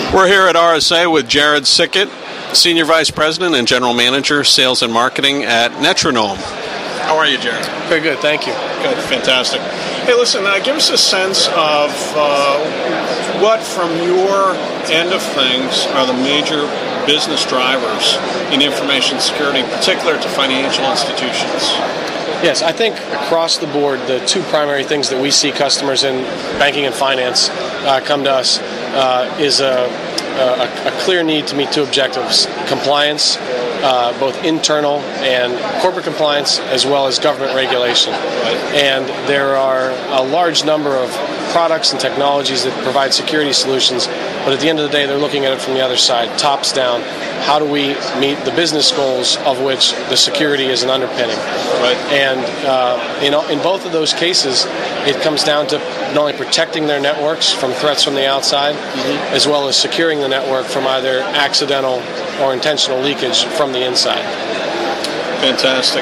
We're here at RSA with Jared Sickett, Senior Vice President and General Manager, Sales and Marketing at Netronome. How are you, Jared? Very good, thank you. Good, fantastic. Hey, listen, give us a sense of what, from your end of things, are the major business drivers in information security, in particular to financial institutions. Yes, I think across the board, the two primary things that we see customers in banking and finance come to us is a clear need to meet two objectives: compliance, both internal and corporate compliance, as well as government regulation. And there are a large number of products and technologies that provide security solutions, but at the end of the day, they're looking at it from the other side, tops down. How do we meet the business goals of which the security is an underpinning? Right. And in both of those cases, it comes down to not only protecting their networks from threats from the outside, as well as securing the network from either accidental or intentional leakage from the inside. Fantastic.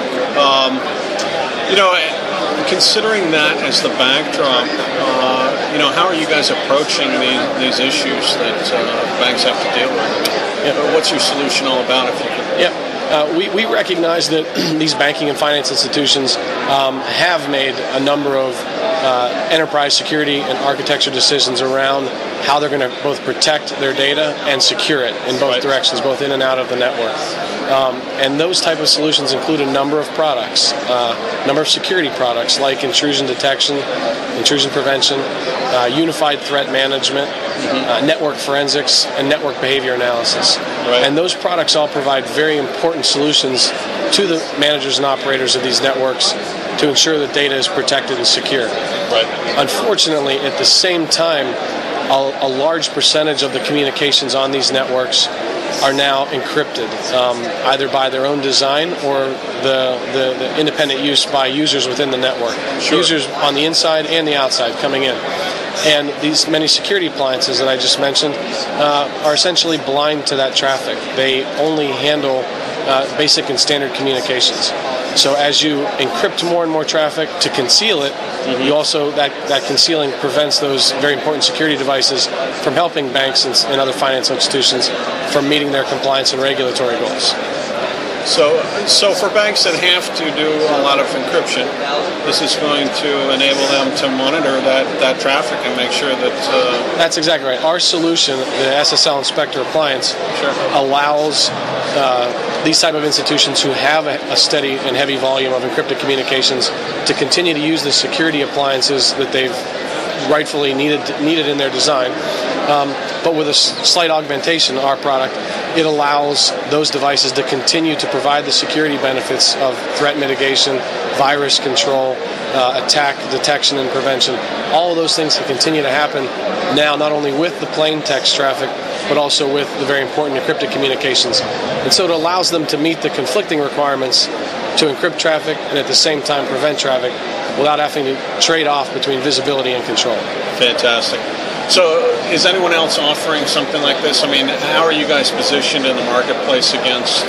Considering that as the backdrop, how are you guys approaching these issues that banks have to deal with? Yeah. What's your solution all about, if you could? Yeah. We recognize that these banking and finance institutions have made a number of enterprise security and architecture decisions around how they're going to both protect their data and secure it in both directions, both in and out of the network. And those type of solutions include a number of products, number of security products like intrusion detection, intrusion prevention, unified threat management, network forensics, and network behavior analysis. Right. And those products all provide very important solutions to the managers and operators of these networks to ensure that data is protected and secure. Right. Unfortunately, at the same time, a large percentage of the communications on these networks are now encrypted, either by their own design or the independent use by users within the network. Sure. Users on the inside and the outside coming in. And these many security appliances that I just mentioned are essentially blind to that traffic. They only handle basic and standard communications. So as you encrypt more and more traffic to conceal it, you also, that concealing prevents those very important security devices from helping banks and other financial institutions from meeting their compliance and regulatory goals. So for banks that have to do a lot of encryption, this is going to enable them to monitor that traffic and make sure that... That's exactly right. Our solution, the SSL Inspector appliance, allows these type of institutions who have a steady and heavy volume of encrypted communications to continue to use the security appliances that they've rightfully needed in their design. But with a slight augmentation, our product, it allows those devices to continue to provide the security benefits of threat mitigation, virus control, attack detection and prevention. All of those things can continue to happen now, not only with the plain text traffic, but also with the very important encrypted communications. And so it allows them to meet the conflicting requirements to encrypt traffic and at the same time prevent traffic without having to trade off between visibility and control. Fantastic. So is anyone else offering something like this? I mean, how are you guys positioned in the marketplace against,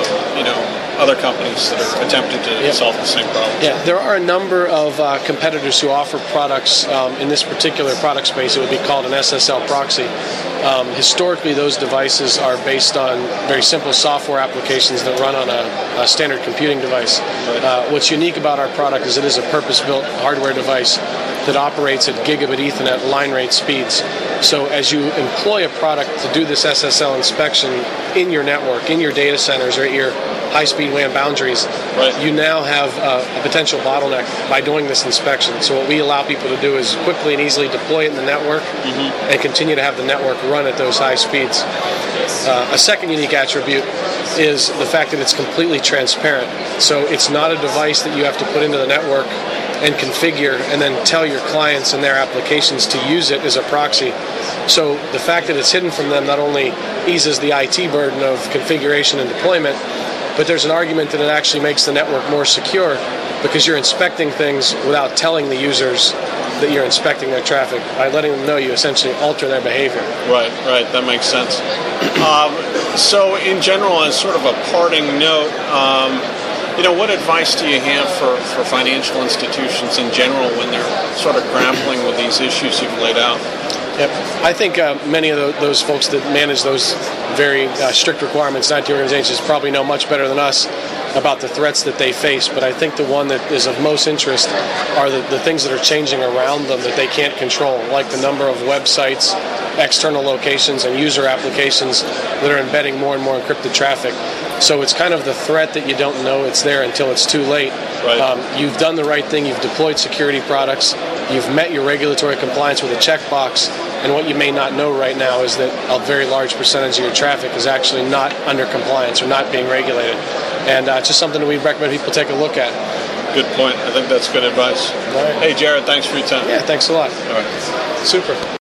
other companies that are attempting to solve the same problem? Yeah, there are a number of competitors who offer products in this particular product space. It would be called an SSL proxy. Historically, those devices are based on very simple software applications that run on a standard computing device. What's unique about our product is it is a purpose-built hardware device that operates at gigabit Ethernet line rate speeds. So as you employ a product to do this SSL inspection in your network, in your data centers, or at your high-speed WAN boundaries, you now have a potential bottleneck by doing this inspection. So what we allow people to do is quickly and easily deploy it in the network and continue to have the network run at those high speeds. A second unique attribute is the fact that it's completely transparent. So it's not a device that you have to put into the network and configure and then tell your clients and their applications to use it as a proxy. So the fact that it's hidden from them not only eases the IT burden of configuration and deployment, but there's an argument that it actually makes the network more secure because you're inspecting things without telling the users that you're inspecting their traffic. By letting them know, you essentially alter their behavior. Right, that makes sense. So in general, as sort of a parting note, what advice do you have for financial institutions in general when they're sort of grappling with these issues you've laid out? Yep. I think many of those folks that manage those very strict requirements, IT organizations, probably know much better than us about the threats that they face. But I think the one that is of most interest are the things that are changing around them that they can't control, like the number of websites, external locations, and user applications that are embedding more and more encrypted traffic. So it's kind of the threat that you don't know it's there until it's too late. Right. You've done the right thing. You've deployed security products. You've met your regulatory compliance with a checkbox. And what you may not know right now is that a very large percentage of your traffic is actually not under compliance or not being regulated. And it's just something that we recommend people take a look at. Good point. I think that's good advice. Right. Hey, Jared, thanks for your time. Yeah, thanks a lot. All right. Super.